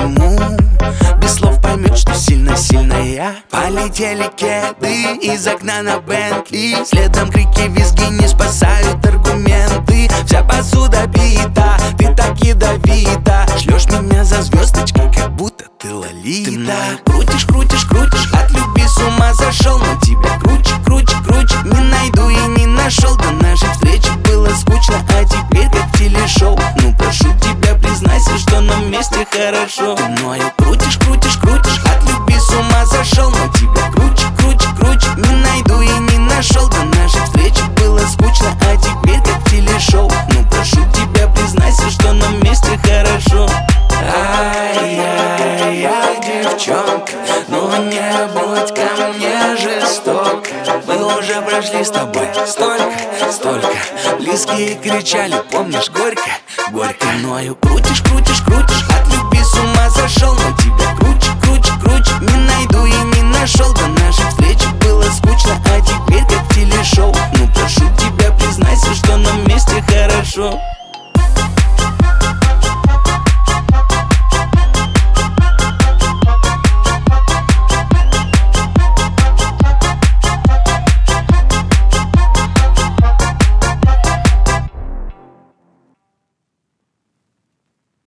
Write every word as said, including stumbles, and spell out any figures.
пойму, без слов поймет, что сильно-сильная. Полетели кеды из окна на Бентли, следом крики, визги не спасают аргументы. Вся посуда бита, ты так ядовита, шлешь меня за звездочкой, как будто ты Лолита. Ты мною крутишь, крутишь, крутишь, от любви с ума зашел. На тебя круче, круче, круче, не найду и не нашел. До нашей встречи было скучно, а теперь как телешоу. Ну прошу тебя, признайся, что нам вместе хорошо. Ты мною крутишь, крутишь, крутишь, от любви с ума зашел. На тебя круче, круче, круче, не найду и не нашел. До нашей встречи было скучно, а теперь как телешоу. Ну прошу тебя, признайся, что нам вместе хорошо. Ай-яй-яй, девчонка, ну не будь ко мне жесток. Мы уже прошли с тобой столько, столько. Близкие кричали, помнишь, горько, горько. Мною крутишь, крутишь, крутишь,